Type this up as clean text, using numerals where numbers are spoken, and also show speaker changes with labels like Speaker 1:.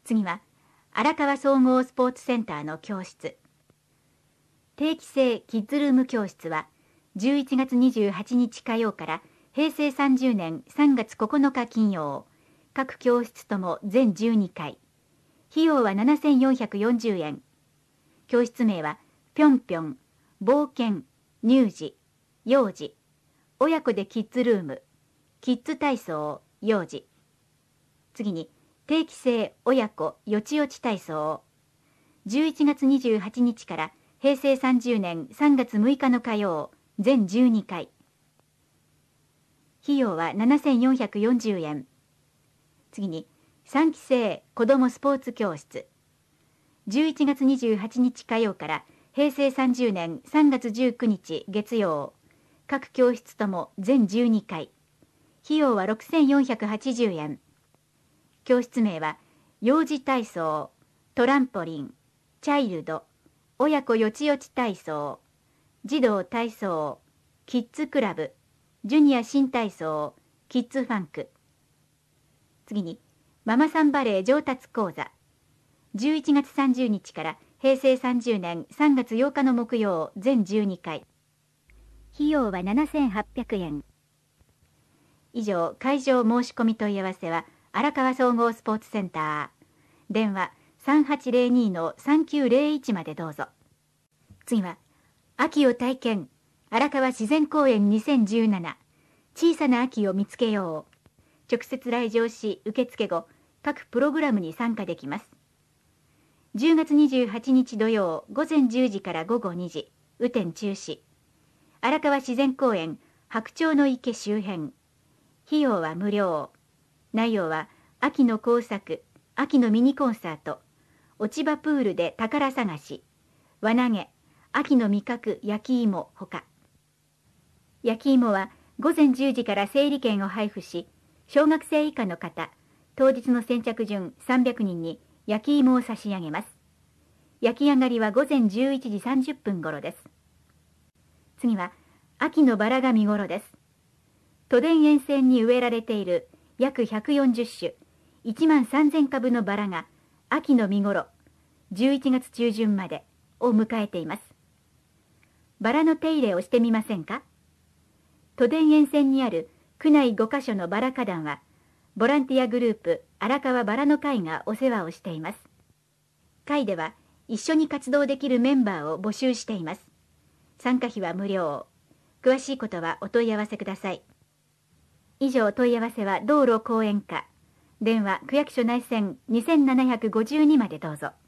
Speaker 1: 次は荒川総合スポーツセンターの教室。定期制キッズルーム教室は11月28日火曜から平成30年3月9日金曜、各教室とも全12回。費用は7440円。教室名はぴょんぴょん、冒険、乳児、幼児、親子でキッズルーム、キッズ体操、幼児。次に定期制親子よちよち体操。11月28日から平成30年3月6日の火曜、全12回。費用は7440円。次に3期生子どもスポーツ教室。11月28日火曜から平成30年3月19日月曜、各教室とも全12回。費用は6480円。教室名は幼児体操、トランポリン、チャイルド、親子よちよち体操、児童体操、キッズクラブ、ジュニア新体操、キッズファンク。次にママさんバレー上達講座。11月30日から平成30年3月8日の木曜、全12回。費用は7800円。以上、会場申し込み問い合わせは荒川総合スポーツセンター。電話3802-3901までどうぞ。次は秋を体験、荒川自然公園2017、小さな秋を見つけよう。直接来場し受付後、各プログラムに参加できます。10月28日土曜午前10時から午後2時、雨天中止。荒川自然公園白鳥の池周辺。費用は無料。内容は秋の工作、秋のミニコンサート、落ち葉プールで宝探し、輪投げ、秋の味覚焼き芋ほか。焼き芋は午前10時から整理券を配布し、小学生以下の方、当日の先着順300人に焼き芋を差し上げます。焼き上がりは午前11時30分頃です。次は秋のバラが見頃です。都電沿線に植えられている約140種、1万3000株のバラが秋の見頃、11月中旬までを迎えています。バラの手入れをしてみませんか？都電沿線にある区内5カ所のバラ花壇は、ボランティアグループ荒川バラの会がお世話をしています。会では一緒に活動できるメンバーを募集しています。参加費は無料。詳しいことはお問い合わせください。以上、問い合わせは道路公園課。電話区役所内線2752までどうぞ。